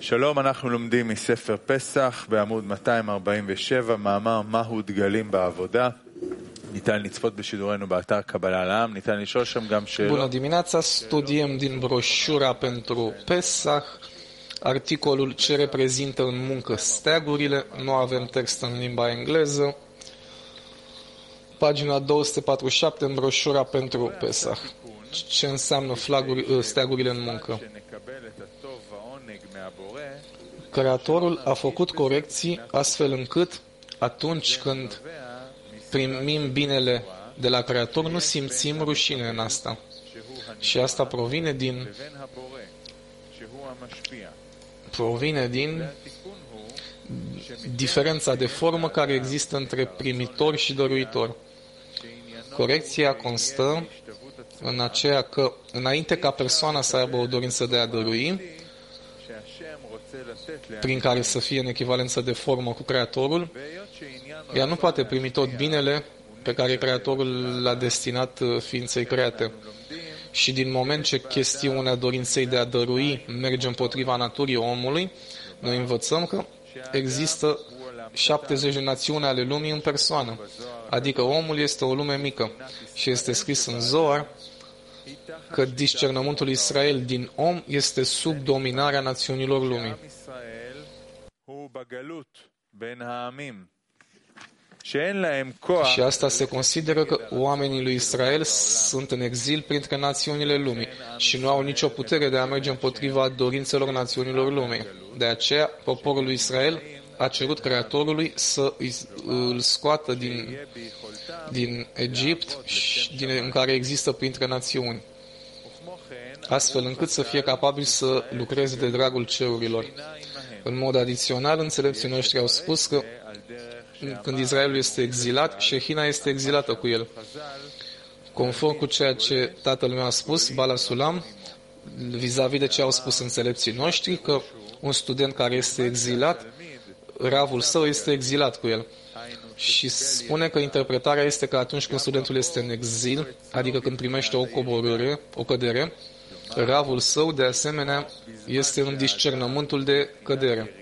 שלום, אנחנו לומדים מספר פסח בעמוד 247, מאמר מהו דגלים בעבודה. ניתן לצפות בשידורנו באתר קבלה לעם, ניתן לשאול שם גם שאלות. Bună dimineața, studiem din broșura pentru Pesach, articolul ce reprezintă în muncă steagurile, nu avem text în limba engleză, pagina 247 în broșura pentru Pesach. Ce înseamnă steagurile în muncă? Creatorul a făcut corecții astfel încât atunci când primim binele de la Creator, nu simțim rușine în asta. Și asta provine din diferența de formă care există între primitor și dăruitor. Corecția constă în aceea că, înainte ca persoana să aibă o dorință de a dărui, prin care să fie în echivalență de formă cu Creatorul, ea nu poate primi tot binele pe care Creatorul l-a destinat ființei create. Și din moment ce chestiunea dorinței de a dărui merge împotriva naturii omului, noi învățăm că există 70 de națiuni ale lumii în persoană, adică omul este o lume mică. Și este scris în Zohar că discernământul Israel din om este sub dominarea națiunilor lumii. Și asta se consideră că oamenii lui Israel sunt în exil printre națiunile lumii și nu au nicio putere de a merge împotriva dorințelor națiunilor lumii. De aceea, poporul lui Israel a cerut Creatorului să îl scoată din Egipt, în care există printre națiuni, astfel încât să fie capabil să lucreze de dragul cerurilor. În mod adițional, înțelepții noștri au spus că când Israelul este exilat, Shehina este exilată cu el. Conform cu ceea ce tatăl meu a spus, Bala Sulam, vis-a-vis de ce au spus înțelepții noștri, că un student care este exilat, ravul său este exilat cu el. Și spune că interpretarea este că atunci când studentul este în exil, adică când primește o coborâre, o cădere, ravul său, de asemenea, este în discernământul de cădere.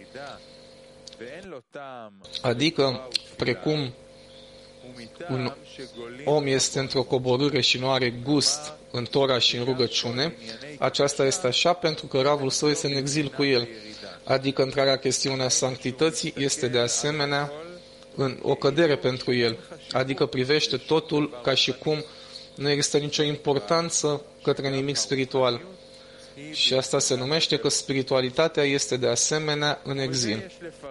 Adică, precum un om este într-o coborâre și nu are gust în Tora și în rugăciune, aceasta este așa pentru că ravul său este în exil cu el. Adică întreaga chestiunea sanctității este de asemenea în o cădere pentru el. Adică privește totul ca și cum nu există nicio importanță către nimic spiritual. Și asta se numește că spiritualitatea este de asemenea în exil.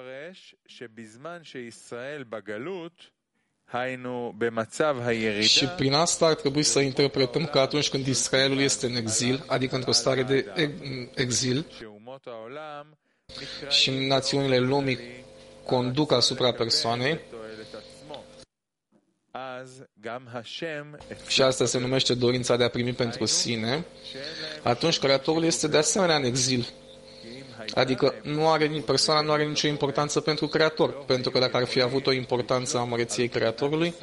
Și prin asta ar trebui să interpretăm că atunci când Israelul este în exil, adică într-o stare de exil, și națiunile lumii conduc asupra persoanei, și asta se numește dorința de a primi pentru sine, atunci Creatorul este de asemenea în exil. Adică persoana nu are nicio importanță pentru Creator, pentru că dacă ar fi avut o importanță a măreției Creatorului,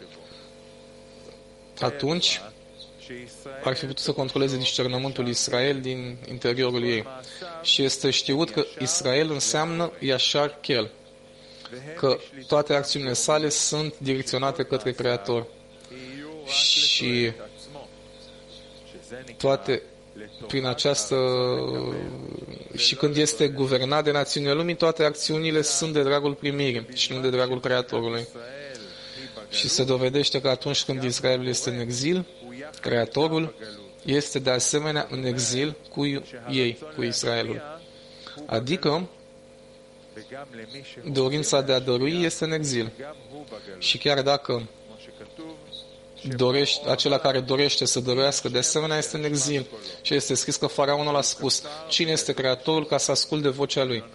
atunci ar fi putut să controleze discernământul Israel din interiorul ei. Și este știut că Israel înseamnă Yashar Kel, că toate acțiunile sale sunt direcționate către Creator. Și toate prin această... Și când este guvernat de națiunile lumii, toate acțiunile sunt de dragul primirii și nu de dragul Creatorului. Și se dovedește că atunci când Israelul este în exil, Creatorul este de asemenea în exil cu ei, cu Israelul. Adică, dorința de a dărui este în exil. Și chiar dacă acela care dorește să dăruiască, de asemenea este în exil. Și este scris că faraonul a spus: cine este Creatorul ca să asculte vocea lui?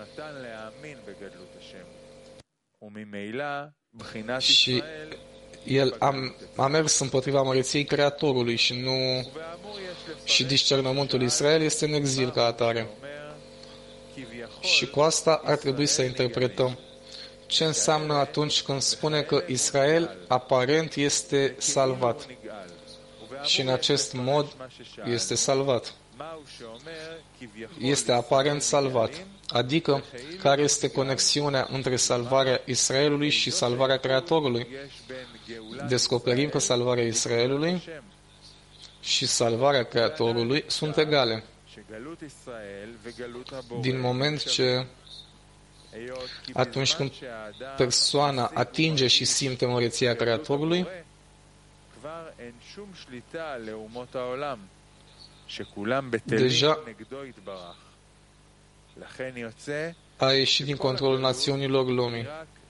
Și el a mers împotriva măreției Creatorului și discernământul Israel este în exil ca atare. Și cu asta ar trebui să interpretăm ce înseamnă atunci când spune că Israel aparent este salvat. Și în acest mod este salvat. este aparent salvat. Adică, care este conexiunea între salvarea Israelului și salvarea Creatorului? Descoperim că salvarea Israelului și salvarea Creatorului sunt egale. Din moment ce atunci când persoana atinge și simte măreția Creatorului, deja a ieșit din controlul națiunilor lumii.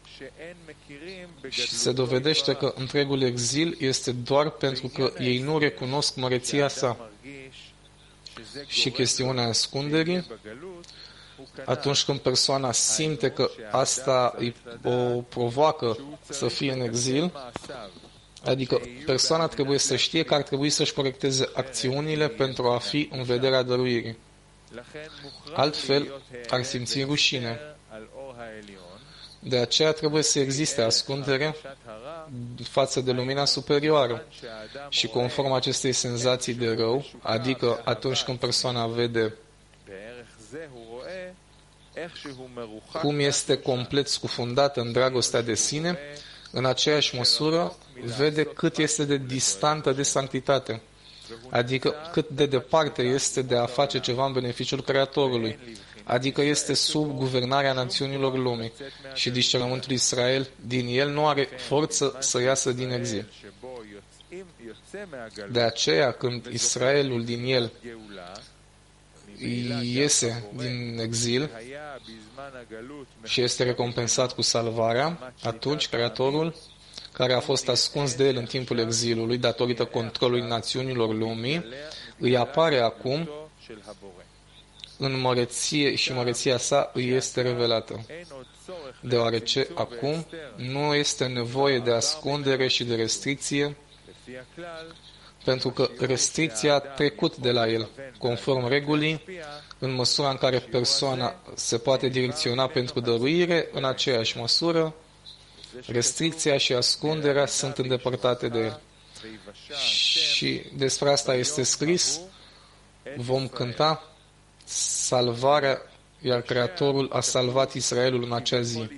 Și se dovedește că întregul exil este doar pentru că ei nu recunosc măreția sa. Și chestiunea ascunderii, atunci când persoana simte că asta o provoacă să fie în exil, adică persoana trebuie să știe că ar trebui să-și corecteze acțiunile pentru a fi în vederea dăruirii. Altfel, ar simți rușine. De aceea trebuie să existe ascundere față de lumina superioară. Și conform acestei senzații de rău, adică atunci când persoana vede cum este complet scufundată în dragostea de sine, în aceeași măsură vede cât este de distantă de sanctitate, adică cât de departe este de a face ceva în beneficiul Creatorului, adică este sub guvernarea națiunilor lumii și discernământul Israel din el nu are forță să iasă din exil. De aceea, când Israelul din el iese din exil și este recompensat cu salvarea, atunci Creatorul, care a fost ascuns de el în timpul exilului datorită controlului națiunilor lumii, îi apare acum în măreție și măreția sa îi este revelată. Deoarece acum nu este nevoie de ascundere și de restricție, pentru că restricția a trecut de la el, conform regulii, în măsura în care persoana se poate direcționa pentru dăruire, în aceeași măsură, restricția și ascunderea sunt îndepărtate de el. Și despre asta este scris, vom cânta salvarea, iar Creatorul a salvat Israelul în acea zi.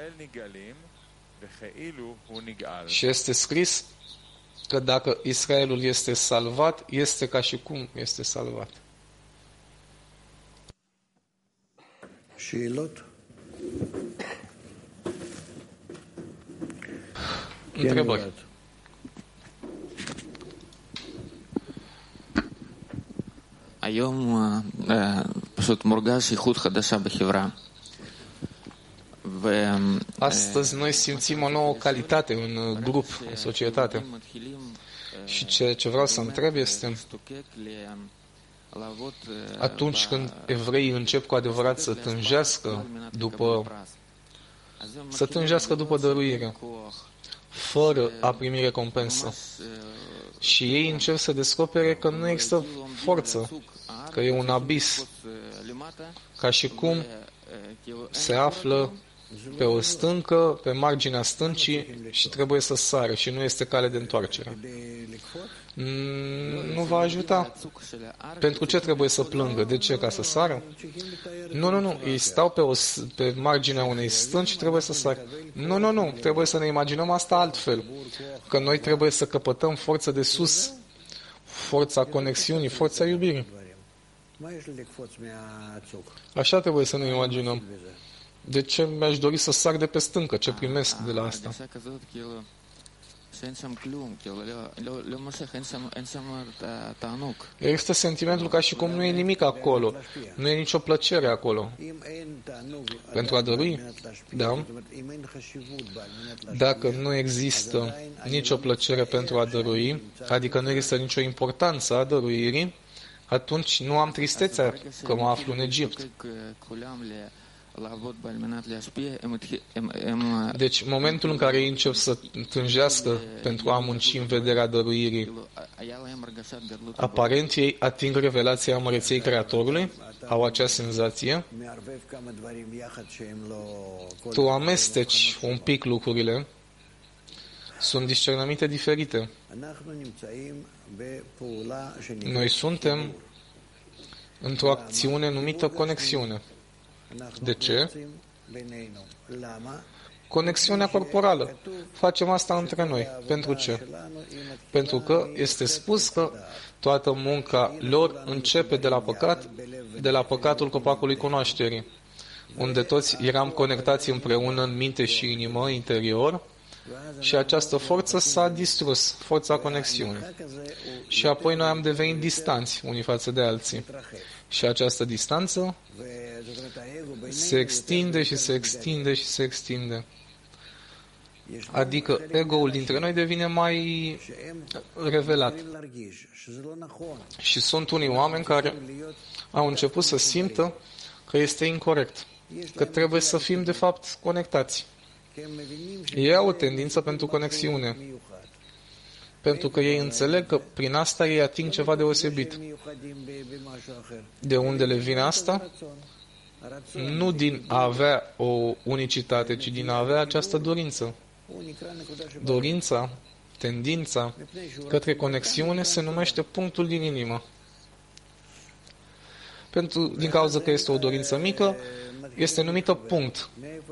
Și este scris că dacă Israelul este salvat, este ca și cum este salvat. Întrebări. היום פשוט מורגש איכות חדשה בחברה. Astăzi noi simțim o nouă calitate în grup, în societate. Și ce vreau să întreb este, atunci când evreii încep cu adevărat să tânjească după dăruire, fără a primi recompensă, și ei încep să descopere că nu există forță, că e un abis, ca și cum se află pe o stâncă, pe marginea stâncii și trebuie să sară și nu este cale de întoarcere. Nu va ajuta. Pentru ce trebuie să plângă? De ce? Ca să sară? Nu. Ei stau pe marginea unei stânci și trebuie să sară. Nu. Trebuie să ne imaginăm asta altfel. Că noi trebuie să căpătăm forță de sus, forța conexiunii, forța iubirii. Așa trebuie să ne imaginăm. De ce mi-aș dori să sar de pe stâncă? Ce primesc de la asta? Există sentimentul ca și cum nu e nimic acolo. Nu e nicio plăcere acolo. Pentru a dărui? Da. Dacă nu există nicio plăcere pentru a dărui, adică nu există nicio importanță a dăruirii, atunci nu am tristețea că mă aflu în Egipt. Deci, momentul în care ei încep să tânjească pentru a munci în vederea dăruirii, aparent ei ating revelația măreției Creatorului, au acea senzație, tu amesteci un pic lucrurile, sunt discernăminte diferite. Noi suntem într-o acțiune numită conexiune. De ce? Conexiunea corporală. Facem asta între noi. Pentru ce? Pentru că este spus că toată munca lor începe de la păcat, de la păcatul copacului cunoașterii, unde toți eram conectați împreună în minte și inimă, interior, și această forță s-a distrus, forța conexiunii. Și apoi noi am devenit distanți unii față de alții. Și această distanță se extinde și se extinde și se extinde. Adică ego-ul dintre noi devine mai revelat. Și sunt unii oameni care au început să simtă că este incorect, că trebuie să fim de fapt conectați. Ei au o tendință pentru conexiune, pentru că ei înțeleg că prin asta ei ating ceva deosebit. De unde le vine asta? Nu din a avea o unicitate, ci din a avea această dorință. Dorința, tendința către conexiune se numește punctul din inimă. Din cauza că este o dorință mică, este numită punct.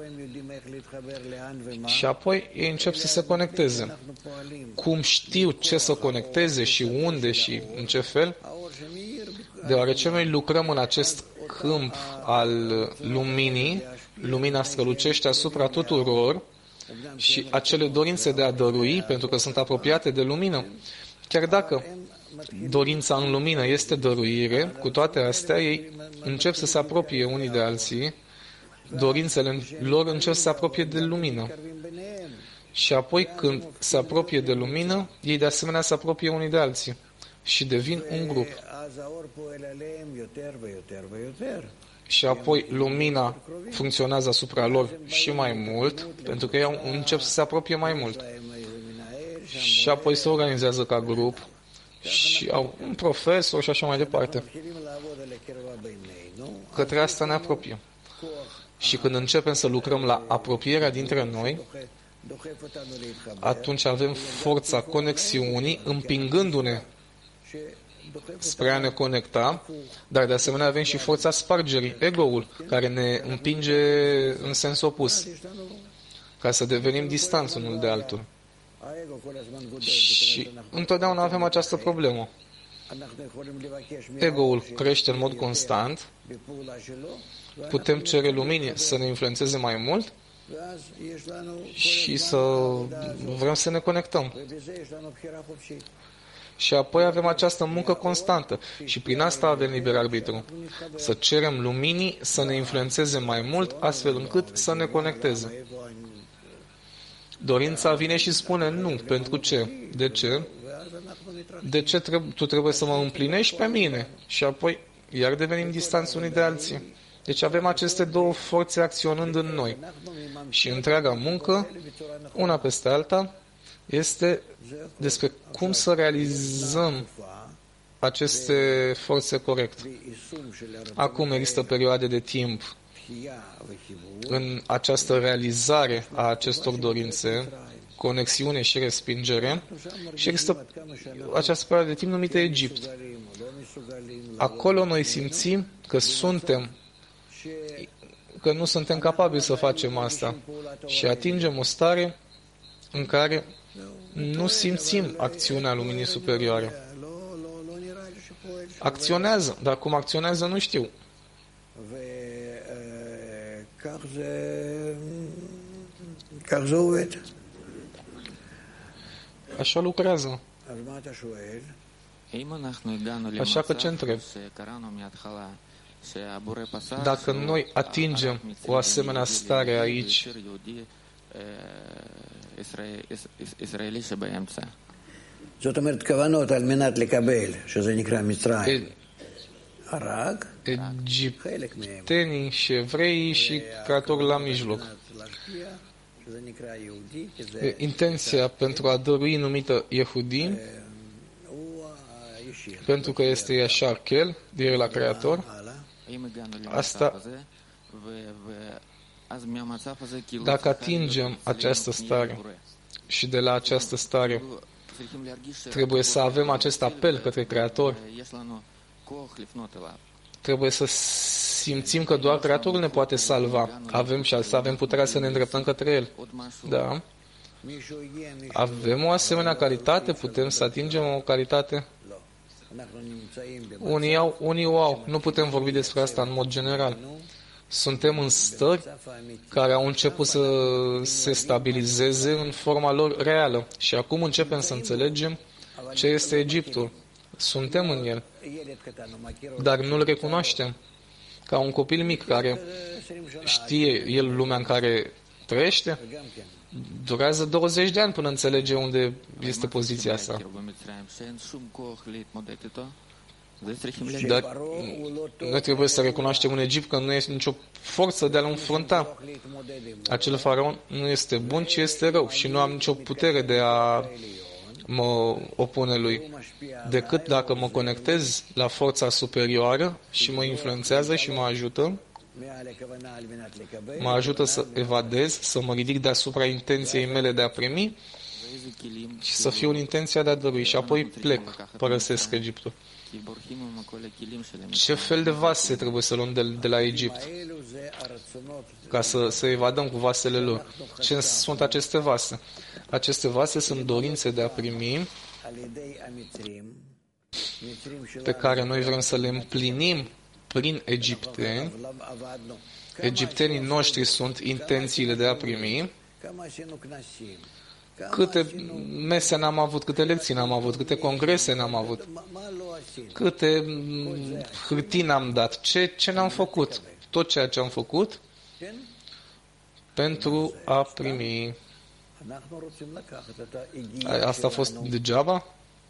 Și apoi ei încep să se conecteze. Cum știu ce să conecteze și unde și în ce fel? Deoarece noi lucrăm în acest câmp al luminii, lumina strălucește asupra tuturor și acele dorințe de a dărui, pentru că sunt apropiate de lumină, chiar dacă dorința în lumină este dăruire, cu toate astea ei încep să se apropie unii de alții, dorințele lor încep să se apropie de lumină. Și apoi când se apropie de lumină, ei de asemenea se apropie unii de alții și devin un grup. Și apoi lumina funcționează asupra lor și mai mult, pentru că ei încep să se apropie mai mult. Și apoi se organizează ca grup și au un profesor și așa mai departe. Către asta ne apropiem. Și când începem să lucrăm la apropierea dintre noi, atunci avem forța conexiunii împingându-ne spre a ne conecta, dar de asemenea avem și forța spargerii, ego-ul, care ne împinge în sens opus, ca să devenim distanți unul de altul. Și întotdeauna avem această problemă. Ego-ul crește în mod constant, putem cere luminii să ne influențeze mai mult și să vrem să ne conectăm. Și apoi avem această muncă constantă și prin asta avem liber arbitru. Să cerem luminii să ne influențeze mai mult, astfel încât să ne conecteze. Dorința vine și spune nu. Pentru ce? De ce? De ce tu trebuie să mă împlinești pe mine? Și apoi iar devenim distanți unii de alții. Deci avem aceste două forțe acționând în noi. Și întreaga muncă, una peste alta, este despre cum să realizăm aceste forțe corect. Acum există perioade de timp în această realizare a acestor dorințe, conexiune și respingere, și există această perioadă de timp numită Egipt. Acolo noi simțim că nu suntem capabili să facem asta și atingem o stare în care nu simțim acțiunea luminii superioare. Acționează, dar cum acționează nu știu. Așa lucrează. Așa că ce întreb? Dacă noi atingem o asemenea stare aici, זאת אומרת, כוונות על מנת לקבל, שזה נקרא מצרים. הרג, egiptenii și evreii și creatorul la mijloc. Intenția pentru a dărui numită Yehudi, pentru că este Yashar Kel, direct la creator, asta, dacă atingem această stare și de la această stare trebuie să avem acest apel către Creator Trebuie să simțim că doar Creatorul ne poate salva. Avem și să avem puterea să ne îndreptăm către El. Da. Avem o asemenea calitate? Putem să atingem o calitate? Unii o au. Nu putem vorbi despre asta în mod general. Suntem în stări care au început să se stabilizeze în forma lor reală. Și acum începem să înțelegem ce este Egiptul. Suntem în el, dar nu-l recunoaștem. Ca un copil mic care știe el lumea în care trăiește, durează 20 de ani până înțelege unde este poziția sa. Dar noi trebuie să recunoaștem în Egipt că nu este nicio forță de a-l înfrunta. Acel faraon nu este bun, ci este rău și nu am nicio putere de a mă opune lui, decât dacă mă conectez la forța superioară și mă influențează și mă ajută să evadez, să mă ridic deasupra intenției mele de a primi și să fiu în intenția de a dărui și apoi plec, părăsesc Egiptul. Ce fel de vase trebuie să luăm de la Egipt ca să evadăm cu vasele lor? Ce sunt aceste vase? Aceste vase sunt dorințe de a primi pe care noi vrem să le împlinim prin egipteni. Egiptenii noștri sunt intențiile de a primi. Câte mese n-am avut, câte lecții n-am avut, câte congrese n-am avut, câte hârtii n-am dat, ce n-am făcut? Tot ceea ce am făcut pentru a primi. Asta a fost degeaba?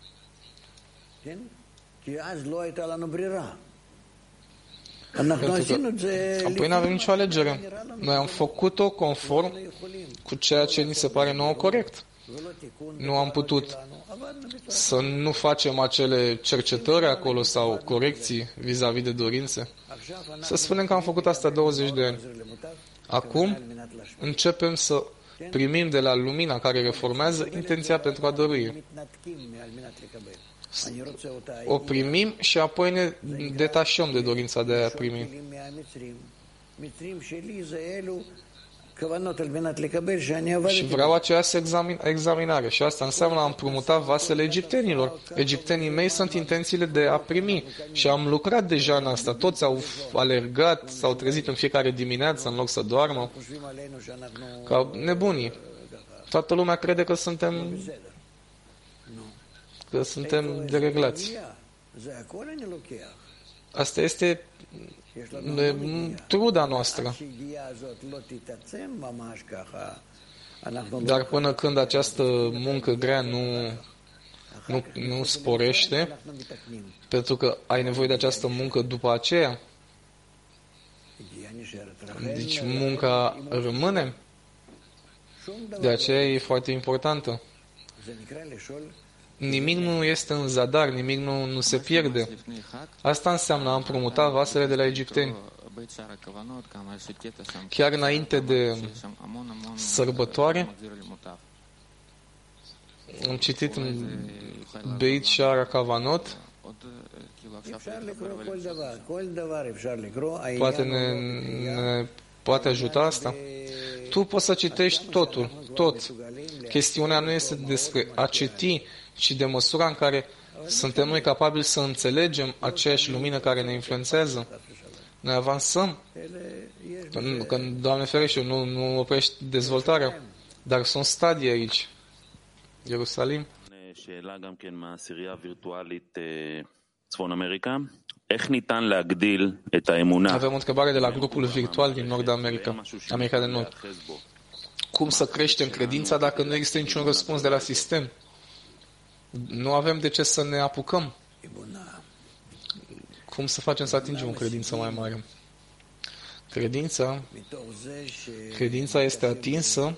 Pentru că apoi nu avem nicio alegere. Noi am făcut-o conform cu ceea ce ni se pare nouă corect. Nu am putut să nu facem acele cercetări acolo sau corecții vis-a-vis de dorințe. Să spunem că am făcut asta 20 de ani. Acum începem să primim de la lumina care reformează intenția pentru a dărui. O primim și apoi ne detașăm de dorința de a primi. Și vreau aceeași examinare. Și asta înseamnă a împrumuta vasele egiptenilor. Egiptenii mei sunt intențiile de a primi. Și am lucrat deja în asta. Toți au alergat, s-au trezit în fiecare dimineață în loc să doarmă. Ca nebunii. Toată lumea crede că suntem dereglați. Asta este truda noastră. Dar până când această muncă grea nu sporește, pentru că ai nevoie de această muncă după aceea, deci munca rămâne, de aceea e foarte importantă. Nimic nu este în zadar, nimic nu se pierde. Asta înseamnă a împrumuta vasele de la egipteni. Chiar înainte de sărbătoare, am citit în Beit Shara Kavanot, poate ne poate ajuta asta. Tu poți să citești totul, tot. Chestiunea nu este despre a citi, ci de măsura în care suntem noi capabili să înțelegem aceeași lumină care ne influențează. Noi avansăm. Când, Doamne ferește, nu oprești dezvoltarea, dar sunt stadii aici. Ierusalim. Avem o întrebare de la grupul virtual din Nord-America, America de Nord. Cum să creștem credința dacă nu există niciun răspuns de la sistem? Nu avem de ce să ne apucăm. Cum să facem să atingem o credință mai mare? Credința este atinsă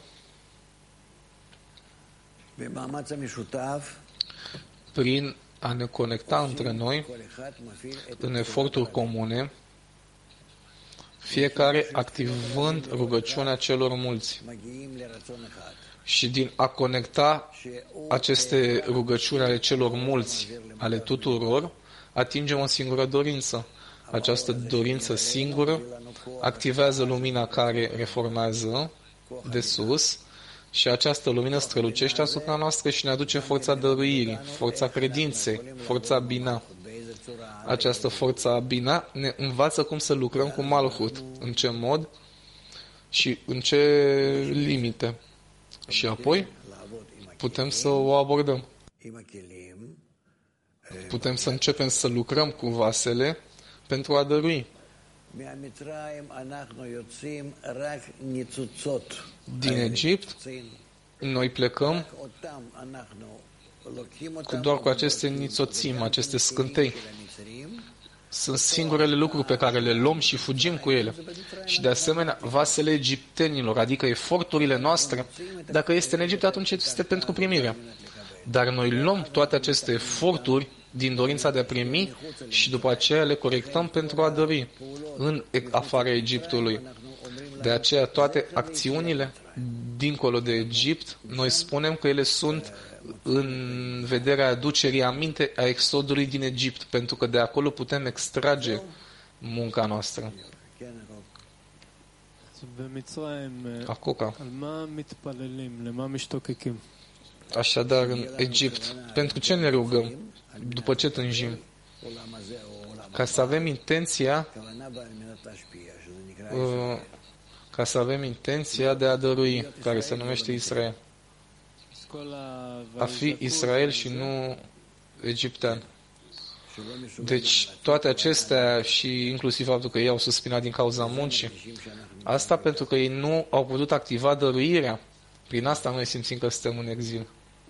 prin a ne conecta între noi în eforturi comune, fiecare activând rugăciunea celor mulți. Și din a conecta aceste rugăciuni ale celor mulți, ale tuturor, atingem o singură dorință, Această dorință singură activează lumina care reformează de sus și această lumină strălucește asupra noastră și ne aduce forța dăruirii, forța credinței, forța bina. Această forță bina ne învață cum să lucrăm cu Malhut, în ce mod și în ce limite. Și apoi putem să o abordăm. Putem să începem să lucrăm cu vasele pentru a dărui. Din Egipt, noi plecăm doar cu aceste nițoțim, aceste scântei. Sunt singurele lucruri pe care le luăm și fugim cu ele. Și de asemenea, vasele egiptenilor, adică eforturile noastre, dacă este în Egipt, atunci este pentru primire. Dar noi luăm toate aceste eforturi din dorința de a primi și după aceea le corectăm pentru a dări în afara Egiptului. De aceea toate acțiunile dincolo de Egipt, noi spunem că ele sunt în vederea aducerii aminte a exodului din Egipt, pentru că de acolo putem extrage munca noastră. Acoca. Așadar, în Egipt, pentru ce ne rugăm? După ce tânjim? Ca să avem intenția de a dărui, care se numește Israel. A fi Israel și nu egiptean. Deci toate acestea și inclusiv faptul că ei au suspinat din cauza muncii, asta pentru că ei nu au putut activa dăruirea. Prin asta noi simțim că suntem în exil.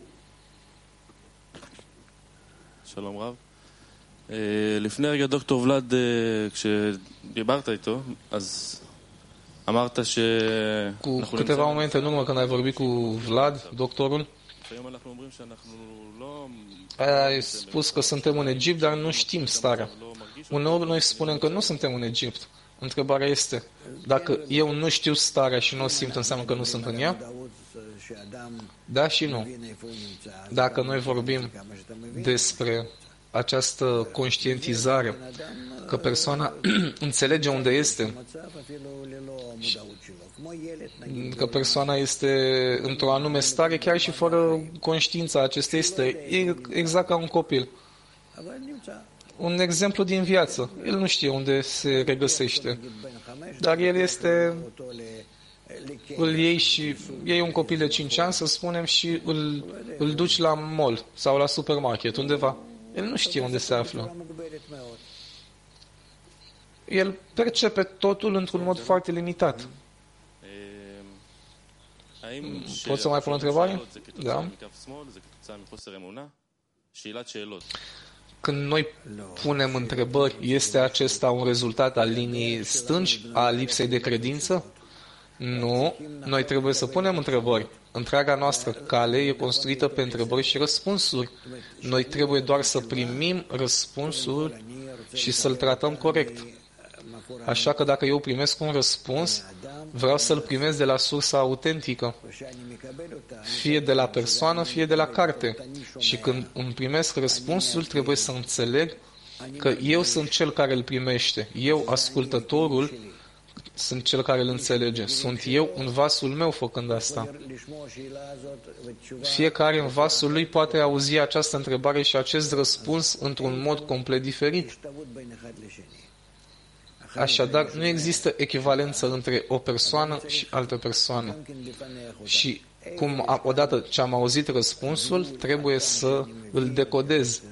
שלום רב. לפני רגע דוקטור ולד, כשדיברת איתו, אז אמרת ש... Cu câteva momente în urmă, când ai vorbit cu Vlad, doctorul, ai spus că suntem în Egipt, dar nu știm starea. Uneori noi spunem că nu suntem în Egipt. Întrebarea este, dacă eu nu știu starea și nu o simt, înseamnă că nu sunt în ea? Da și nu. Dacă noi vorbim despre această conștientizare, că persoana înțelege unde este, că persoana este într-o anume stare, chiar și fără conștiința acestei, este exact ca un copil. Un exemplu din viață. El nu știe unde se regăsește, dar el este... Îl iei un copil de 5 ani, să spunem, și îl duci la mall sau la supermarket, undeva. El nu știe unde se află. El percepe totul într-un mod foarte limitat. Pot să mai pun o întrebare? Da. Când noi punem întrebări, este acesta un rezultat al liniei stângi, a lipsei de credință? Nu, noi trebuie să punem întrebări. Întreaga noastră cale e construită pe întrebări și răspunsuri. Noi trebuie doar să primim răspunsul și să-l tratăm corect. Așa că dacă eu primesc un răspuns, vreau să-l primesc de la sursa autentică, fie de la persoană, fie de la carte. Și când îmi primesc răspunsul, trebuie să înțeleg că eu sunt cel care îl primește. Eu, ascultătorul, sunt cel care îl înțelege. Sunt eu în vasul meu făcând asta. Fiecare în vasul lui poate auzi această întrebare și acest răspuns într-un mod complet diferit. Așadar, nu există echivalență între o persoană și altă persoană. Și odată ce am auzit răspunsul, trebuie să îl decodez.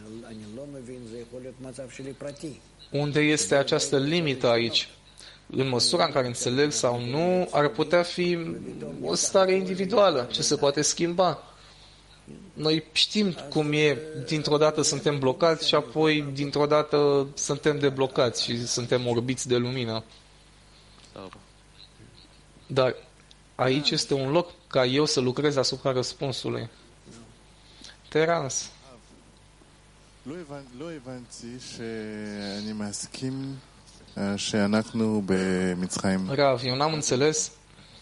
Unde este această limită aici? În măsura în care înțeleg sau nu, ar putea fi o stare individuală, ce se poate schimba. Noi știm cum e, dintr-o dată suntem blocați și apoi dintr-o dată suntem deblocați și suntem orbiți de lumină. Dar aici este un loc ca eu să lucrez asupra răspunsului. Terans. לא הבנתי שאני מסכים שאנחנו במצרים. Rav, eu n-am înțeles.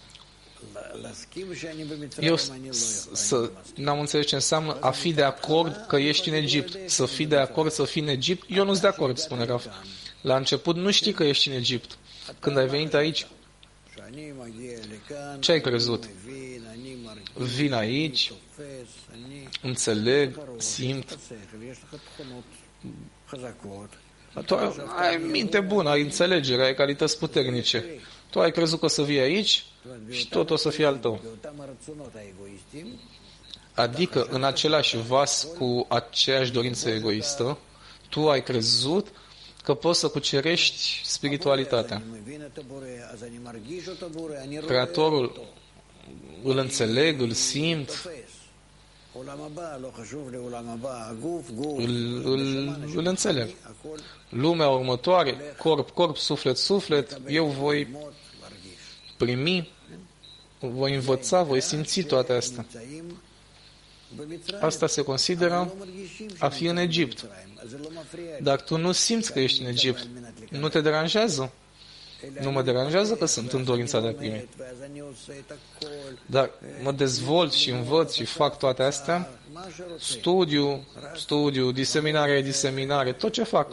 N-am înțeles ce înseamnă a fi de acord că ești în Egipt. Să fii de acord să fii în Egipt, eu nu sunt de acord, spune Rav. La început nu știi că ești în Egipt. Când ai venit aici, ce ai crezut? Vin aici, înțeleg, simt. Tu ai minte bună, ai înțelegere, ai calități puternice. Tu ai crezut că o să vii aici și tot o să fie al tău. Adică în același vas cu aceeași dorință egoistă, tu ai crezut că poți să cucerești spiritualitatea. Creatorul îl înțeleg, îl simt, îl înțeleg. Lumea următoare, corp, suflet, eu voi primi, voi învăța, voi simți toate astea. Asta se consideră a fi în Egipt. Dar tu nu simți că ești în Egipt. Nu te deranjează. Nu mă deranjează că sunt în dorința de a primi. Dar mă dezvolt și învăț și fac toate astea. Studiu, diseminare, tot ce fac.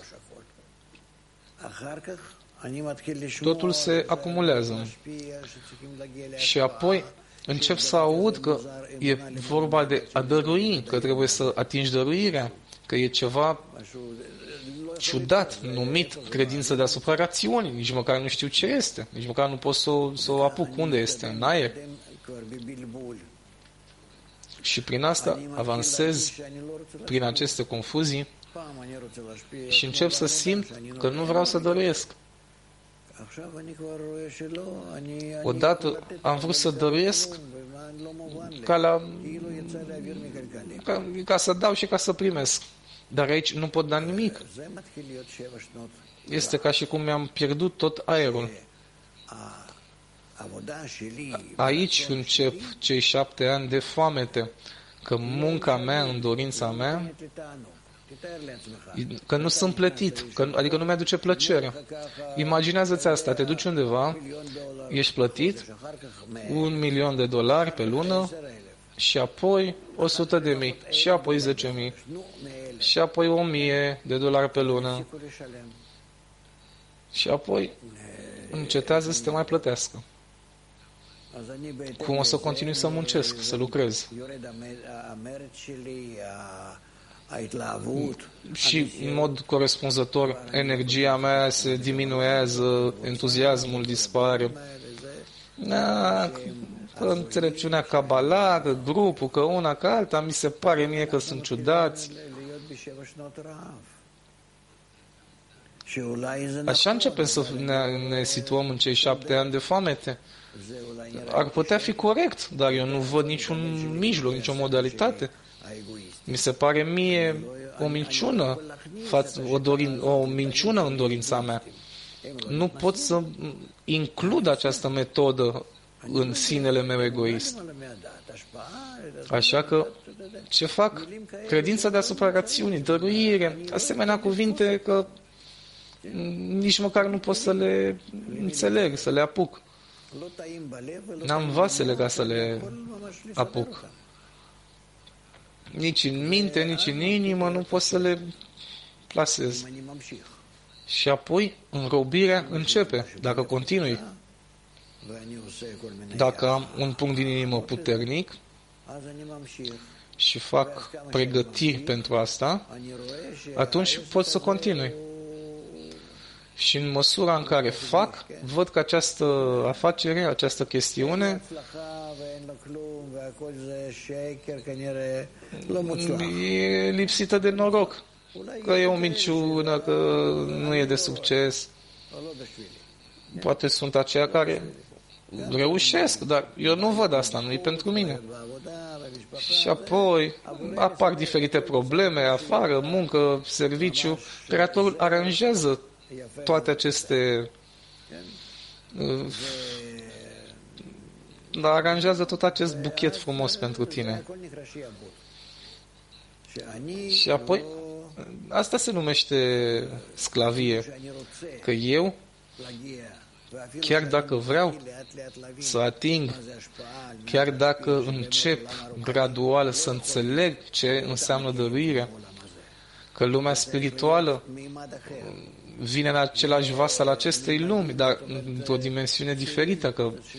Totul se acumulează. Și apoi încep să aud că e vorba de a dărui, că trebuie să atingi dăruirea, că e ceva ciudat, numit credință deasupra rațiunii. Nici măcar nu știu ce este. Nici măcar nu pot să o apuc. Unde este? În aer? Și prin asta avansez prin aceste confuzii și încep să simt că nu vreau să dăruiesc. Odată am vrut să dăruiesc ca să dau și ca să primesc. Dar aici nu pot da nimic. Este ca și cum mi-am pierdut tot aerul. Aici încep cei 7 ani de foamete, că munca mea, în dorința mea, că nu sunt plătit, adică nu mi-aduce plăcere. Imaginează-ți asta, te duci undeva, ești plătit, $1.000.000 pe lună, și apoi 100.000, și apoi 10.000, și apoi $1.000 pe lună, și apoi încetează să te mai plătească. Cum o să continui să muncesc, să lucrez? Și în mod corespunzător energia mea se diminuează, entuziasmul dispare. Că înțelepciunea Kabbalah, că grupul, că una, că alta, mi se pare mie că sunt ciudați. Așa începem să ne situăm în cei 7 ani de foamete. Ar putea fi corect, dar eu nu văd niciun mijloc, nicio modalitate. Mi se pare mie o minciună, o minciună în dorința mea. Nu pot să includ această metodă în sinele meu egoist. Așa că, ce fac? Credința deasupra rațiunii, dăruire, asemenea cuvinte că nici măcar nu pot să le înțeleg, să le apuc. N-am vasele ca să le apuc. Nici în minte, nici în inimă nu pot să le plasez. Și apoi înrobirea începe, dacă continui. Dacă am un punct din inimă puternic și fac pregătiri pentru asta, atunci pot să continui. Și în măsura în care fac, văd că această afacere, această chestiune e lipsită de noroc. Că e o minciună, că nu e de succes. Poate sunt aceia care reușesc, dar eu nu văd asta, nu e pentru mine. Și apoi apar diferite probleme afară, muncă, serviciu. Creatorul aranjează toate aceste aranjează tot acest buchet frumos pentru tine. Și apoi asta se numește sclavie, că eu, chiar dacă vreau să ating, chiar dacă încep gradual să înțeleg ce înseamnă dăruirea, că lumea spirituală vine în același vas al acestei lumi, dar într-o dimensiune diferită,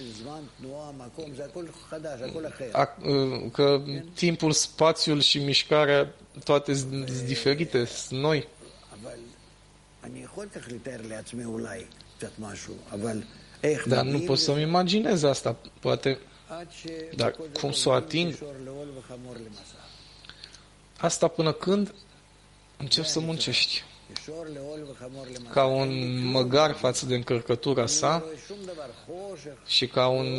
că timpul, spațiul și mișcarea toate sunt diferite, sunt noi. Dar nu pot să-mi imaginez asta, poate, dar cum să o ating? Asta până când încep să muncești. Ca un măgar față de încărcătura sa și ca un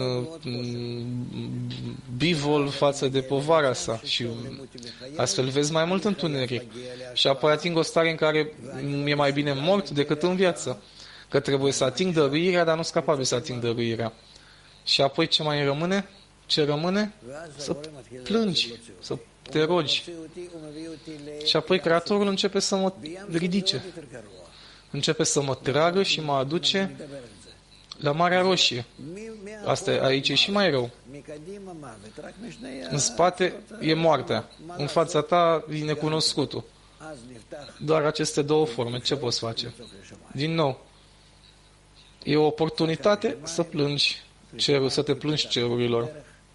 bivol față de povara sa. Și astfel vezi mai mult întuneric. Și apoi ating o stare în care e mai bine mort decât în viață. Că trebuie să ating dăruirea, dar nu sunt capabil să ating dăruirea. Și apoi ce mai rămâne? Ce rămâne? Să plângi, să te rogi. Și apoi Creatorul începe să mă ridice. Începe să mă tragă și mă aduce la Marea Roșie. Asta aici e și mai rău. În spate e moartea. În fața ta e necunoscutul. Doar aceste două forme. Ce poți face? Din nou, e o oportunitate să plângi cerul, să te plângi cerurilor.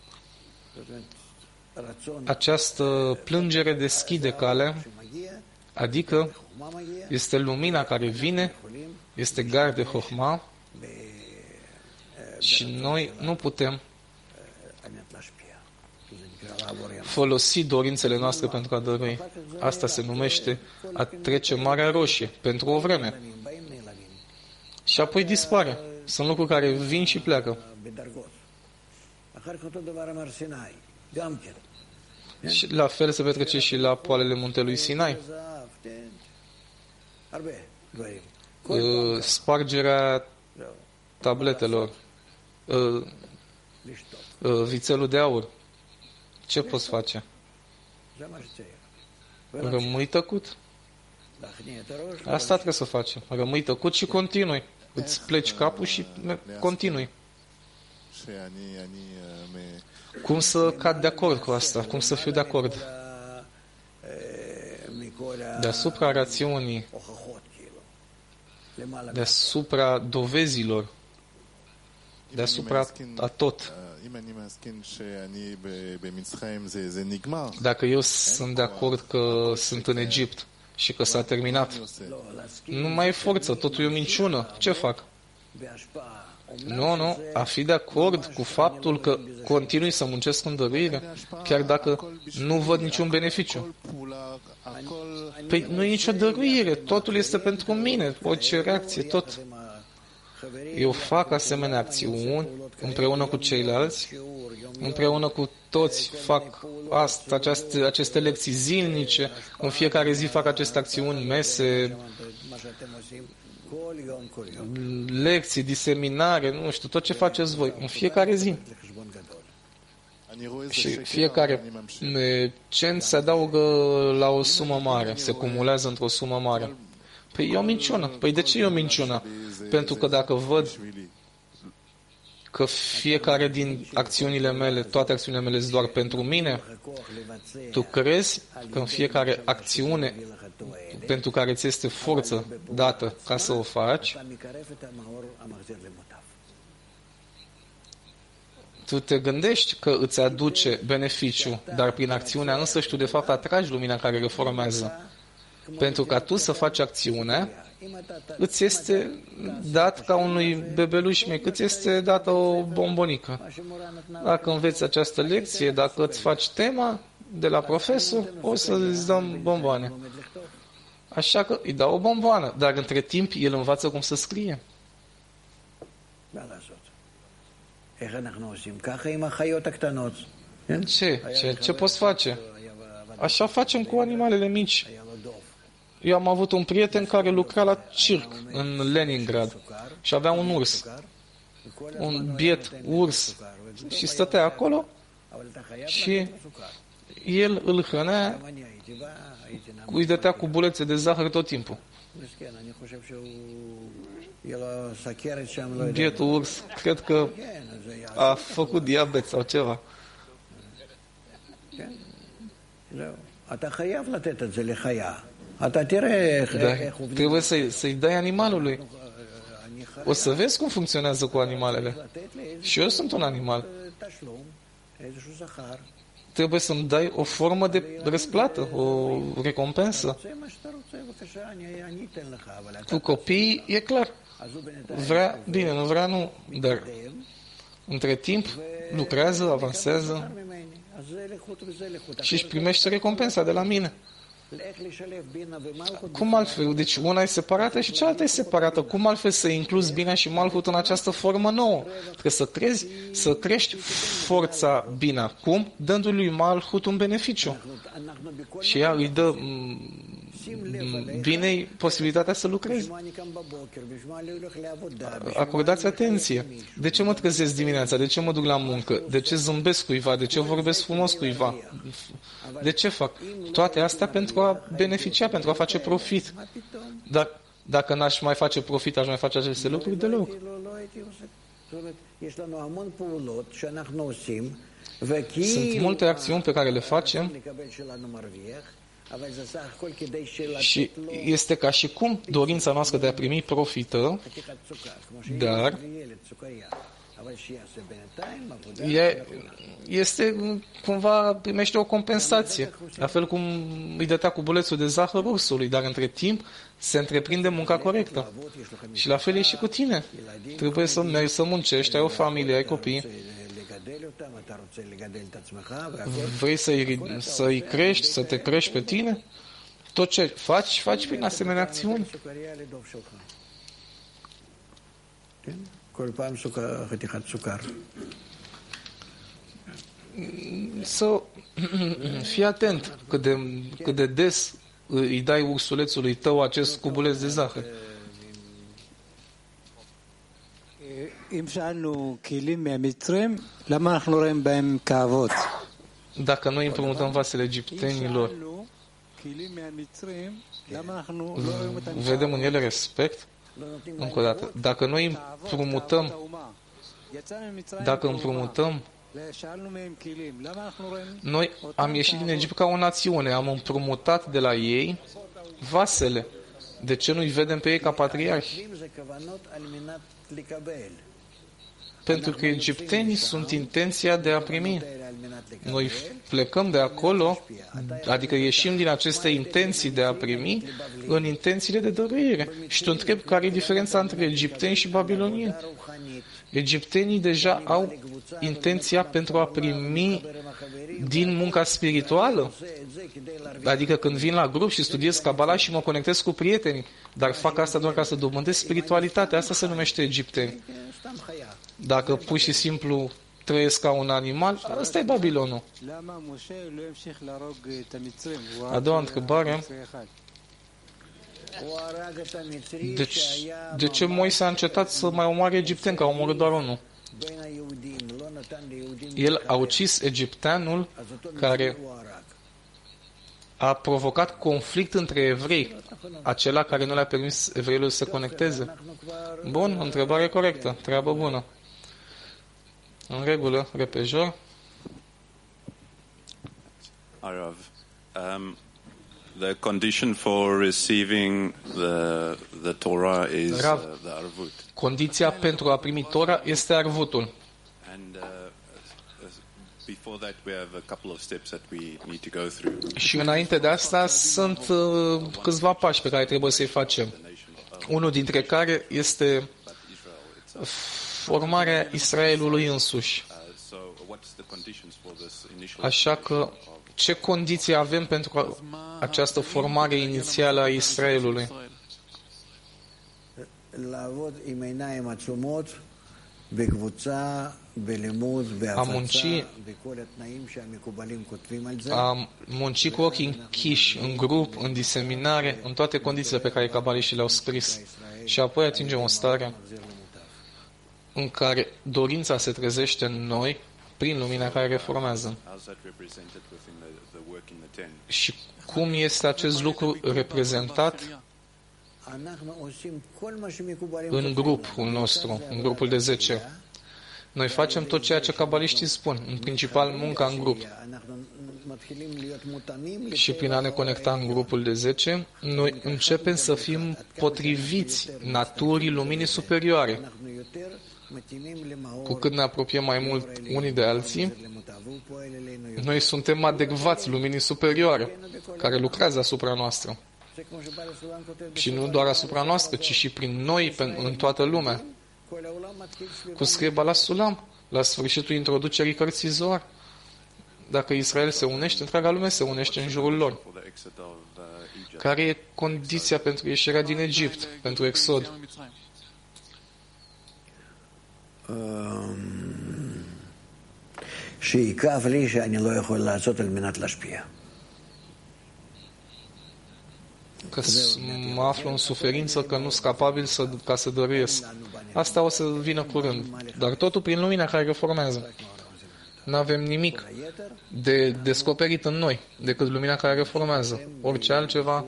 Această plângere deschide calea, adică este lumina care vine, este gar de Hohma și noi nu putem folosi dorințele noastre pentru a dărui. Asta se numește a trece Marea Roșie pentru o vreme. Și apoi dispare. Sunt lucruri care vin și pleacă. Și la fel se petrece și la poalele muntelui Sinai. Spargerea tabletelor, vițelul de aur. Ce poți face? Rămâi tăcut. Asta trebuie să faci. Rămâi tăcut și continui. Îți pleci capul și continui. Cum să cad de acord cu asta? Cum să fiu de acord? Deasupra rațiunii, deasupra dovezilor, deasupra a tot. Dacă eu sunt de acord că sunt în Egipt și că s-a terminat, nu mai e forță, totul e o minciună. Ce fac? Nu, a fi de acord cu faptul că continui să muncesc în dăruire, chiar dacă nu văd niciun beneficiu. Păi nu e nicio dăruire, totul este pentru mine, orice reacție, tot. Eu fac asemenea acțiuni împreună cu ceilalți, împreună cu toți fac aceste lecții zilnice, în fiecare zi fac aceste acțiuni, mese, lecții, diseminare, nu știu, tot ce faceți voi, în fiecare zi. Și fiecare cent se adaugă la o sumă mare, se cumulează într-o sumă mare. Păi e o minciună. Păi de ce e o minciună? Pentru că dacă văd că fiecare din acțiunile mele, toate acțiunile mele sunt doar pentru mine, tu crezi că în fiecare acțiune pentru care ți este forță dată ca să o faci, tu te gândești că îți aduce beneficiu, dar prin acțiunea însăși tu de fapt atragi lumina care reformează. Pentru ca tu să faci acțiune, îți este dat ca unui bebeluș mic, îți este dată o bombonică. Dacă înveți această lecție, dacă îți faci tema de la profesor, o să îți dăm bomboane. Așa că îi dau o bomboană, dar între timp el învață cum să scrie. Ce poți face? Așa facem cu animalele mici. Eu am avut un prieten care lucra la circ în Leningrad și avea un urs. Un biet urs. Și stătea acolo și el îl hrănea, îi dătea cu bulețe de zahăr tot timpul. Bietul urs, cred că a făcut diabet sau ceva. אתה תראה Dar trebuie să-i dai animalului. O să vezi cum funcționează cu animalele. Și eu sunt un animal. Trebuie să-mi dai o formă de răsplată, o recompensă. Cu copiii e clar. Vrea bine, nu vrea nu, dar între timp lucrează, avansează și își primește recompensa de la mine. Cum altfel? Deci una e separată și cealaltă e separată. Cum altfel să incluzi Bina și Malhut în această formă nouă? Trebuie să crești forța Bina. Cum? Dându-i lui Malhut un beneficiu. Și ea îi dă Binei posibilitatea să lucreze. Acordați atenție. De ce mă trezesc dimineața? De ce mă duc la muncă? De ce zâmbesc cuiva? De ce vorbesc frumos cuiva? De ce fac? Toate astea pentru a beneficia, pentru a face profit. Dar dacă n-aș mai face profit, aș mai face aceste lucruri deloc. Sunt multe acțiuni pe care le facem și este ca și cum dorința noastră de a primi profită, dar este cumva, primește o compensație, la fel cum îi dătea cu bulețul de zahăr ursului, dar între timp se întreprinde munca corectă. Și la fel e și cu tine. Trebuie să mergi, să muncești, ai o familie, ai copii. Vrei să-i crești, să te crești pe tine? Tot ce faci prin asemenea acțiuni. Să fii atent cât de des îi dai ursulețului tău acest cubuleț de zahăr. Dacă noi împrumutăm vasele egiptenilor, vedem în ele respect? Încă o dată. Dacă noi împrumutăm, noi am ieșit din Egipt ca o națiune, am împrumutat de la ei vasele. De ce nu-i vedem pe ei ca patriarhi? Pentru că egiptenii sunt intenția de a primi. Noi plecăm de acolo, adică ieșim din aceste intenții de a primi în intențiile de dăruire. Și tu întrebi care e diferența între egipteni și babilonieni. Egiptenii deja au intenția pentru a primi din munca spirituală. Adică când vin la grup și studiez Kabbalah și mă conectez cu prietenii, dar fac asta doar ca să dobândesc spiritualitatea, asta se numește egipteni. Dacă pur și simplu trăiesc ca un animal, ăsta e Babilonul. A doua întrebare. De ce Moise a încetat să mai omoare egipteni, că a omorât doar unul? El a ucis egipteanul care a provocat conflict între evrei, acela care nu le-a permis evreilor să se conecteze. Bun, întrebare corectă, treabă bună. În regulă, repejor. Arav, the condition for receiving the Torah is the arvut. Condiția pentru a primi Torah este arvutul. And before that we have a couple of steps that we need to go through. Și înainte de asta sunt câțiva pași pe care trebuie să-i facem. Unul dintre care este formarea Israelului însuși. Așa că ce condiții avem pentru această formare inițială a Israelului? A munci cu ochii închiși, în grup, în diseminare, în toate condițiile pe care cabaliștii le-au scris. Și apoi atingem o stare în care dorința se trezește în noi prin lumina care reformează. Și cum este acest lucru reprezentat în grupul nostru, în grupul de 10? Noi facem tot ceea ce cabaliștii spun, în principal munca în grup. Și prin a ne conecta în grupul de 10, noi începem să fim potriviți naturii luminii superioare. Cu cât ne apropiem mai mult unii de alții, noi suntem adecvați luminii superioare, care lucrează asupra noastră. Și nu doar asupra noastră, ci și prin noi, în toată lumea. Cum scrie Bala Sulam, la sfârșitul introducerii cărții Zohar. Dacă Israel se unește, întreaga lume se unește în jurul lor. Care e condiția pentru ieșirea din Egipt, pentru exod? שיכאב לי שאני לא יכול לעשות על מנת להשפיע. Că mă aflu în suferință, că nu sunt capabil ca să dăruiesc. Asta o să vină curând. Dar totul prin lumina care reformează. Nu avem nimic de descoperit în noi decât lumina care reformează. Orice altceva.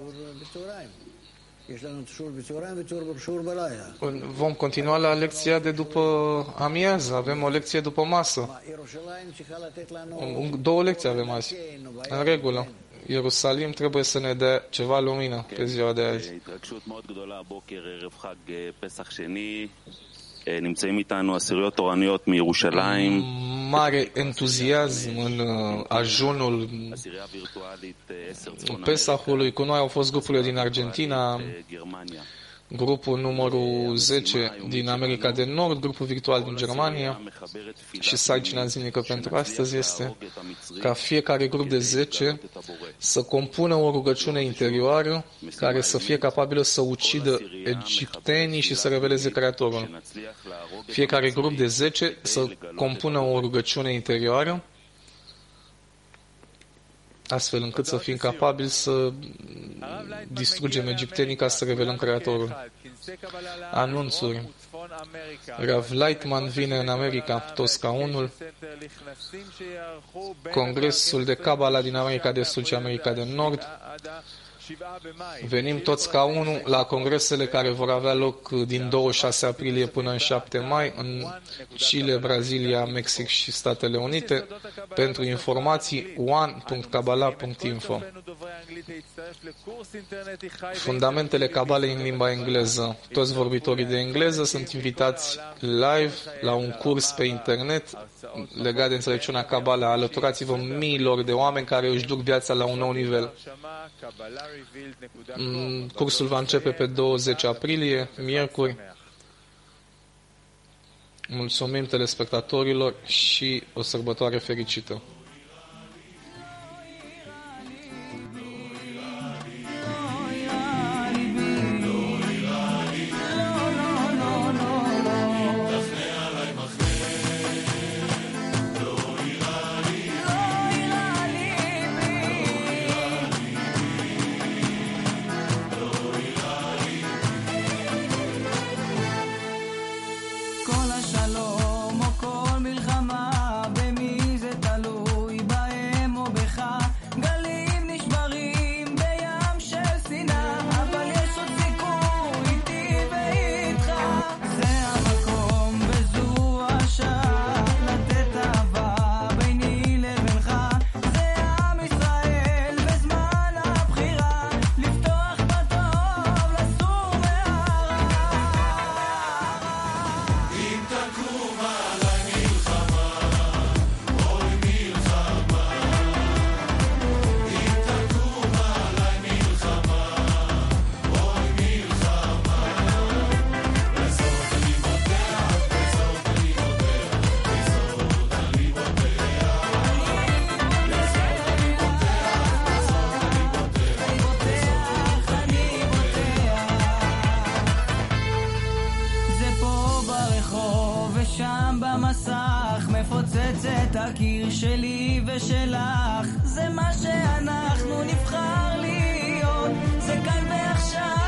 Vom continua la lecția de după amiază. Avem o lecție după masă. 2 lecții avem azi. În regulă. Ierusalim trebuie să ne dea ceva lumină pe ziua de azi. Mare entuziasm în ajunul Pesahului. Cu noi au fost grupurile din Argentina, grupul numărul 10 din America de Nord, grupul virtual din Germania. Și sarcina zilnică pentru astăzi este ca fiecare grup de 10 să compună o rugăciune interioară care să fie capabilă să ucidă egiptenii și să reveleze Creatorul. Fiecare grup de 10 să compună o rugăciune interioară astfel încât să fim capabili să distrugem egiptenii ca să revelăm Creatorul. Anunțuri. Rav Lightman vine în America, toți ca unul. Congresul de Kabbalah din America de Sud și America de Nord. Venim toți ca unul la congresele care vor avea loc din 26 aprilie până în 7 mai în Chile, Brazilia, Mexic și Statele Unite. Pentru informații one.kabbalah.info. Fundamentele Kabbalei în limba engleză. Toți vorbitorii de engleză sunt invitați live la un curs pe internet legat de înțelepciunea Kabbalah. Alăturați-vă miilor de oameni care își duc viața la un nou nivel. Cursul va începe pe 20 aprilie, miercuri. Mulțumim telespectatorilor și o sărbătoare fericită! הקיר שלי ושלך, זה מה שאנחנו נבחר להיות, זה כאן ועכשיו.